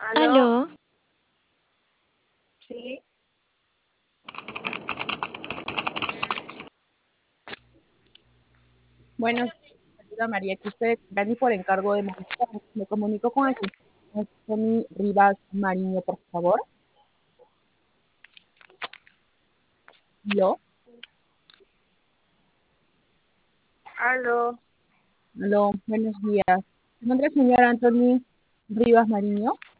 ¿Aló? Aló, Sí. Buenos días, María Cristel, gracias por encargo de Movistar. Me comunico con el señor Tony Rivas Mariño, por favor. ¿Aló? Aló. Aló, buenos días. ¿Se encuentra el señor Anthony Rivas Mariño?